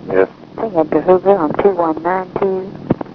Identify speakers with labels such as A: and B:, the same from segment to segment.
A: Yes.
B: Hey, Edgar Hoover on 2192.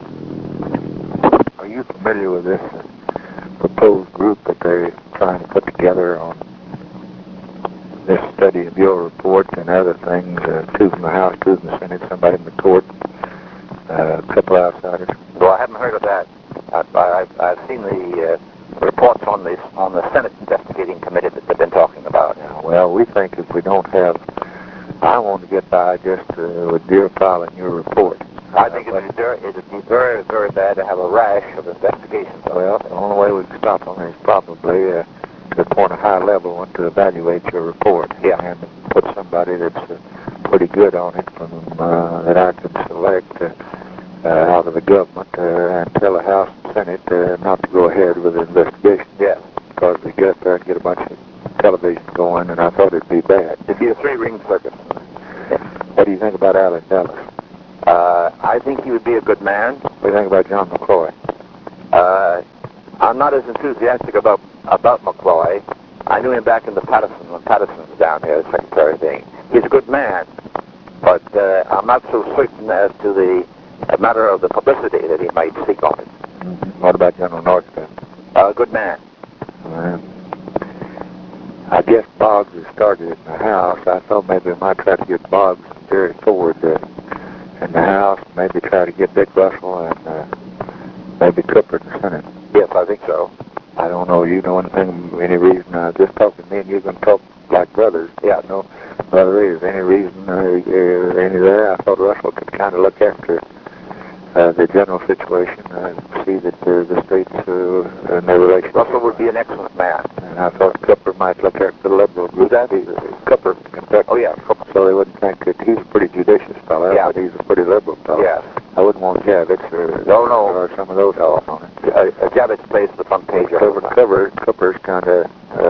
A: Are you familiar with this proposed group that they're trying to put together on this study of your report and other things? Two from the House, two from the Senate, somebody in the court, a couple outsiders.
C: Well, I haven't heard of that. I've seen the reports on the Senate investigating committee that they've been talking about.
A: Yeah, well, we think if we don't have, I want to get by just with Deer filing your report.
C: I think it'd be very, very bad to have a rash of investigations.
A: Well, the only way we can stop them is probably to appoint a high level one to evaluate your report.
C: Yeah.
A: And put somebody that's pretty good on it from that I can select out of the government and tell the House and Senate not to go ahead with the investigation.
C: Yes.
A: Because they get up there and get a bunch of television going, and I thought it'd be bad.
C: It'd be a three-ring circus.
A: What do you think about Allen Dulles?
C: I think he would be a good man.
A: What do you think about John McCloy?
C: I'm not as enthusiastic about McCloy. I knew him back in the Patterson, when Patterson was down here, the secretary thing. He's a good man, but I'm not so certain as to the matter of the publicity that he might seek on it.
A: Mm-hmm. What about General Northcliffe?
C: A good man.
A: I guess Boggs has started in the House. I thought maybe we might try to get Boggs and Jerry Ford in the House, maybe try to get Dick Russell and maybe Cooper in the Senate.
C: Yes, I think so.
A: I don't know. You know anything, any reason? Just talking to me and you're going to talk like brothers.
C: Yeah.
A: No other is any reason, any there? I thought Russell could kind of look after the general situation and see that the states and their relations.
C: Russell would be an excellent man.
A: And I thought Cooper might look after the liberal group. Cooper, Kentucky.
C: Oh, yeah.
A: So they wouldn't think that he's a pretty judicious fellow,
C: yeah.
A: but he's a pretty liberal fellow.
C: Yeah.
A: I wouldn't want Javits or some of those fellows on it.
C: Javits plays the front page.
A: Cooper's kind of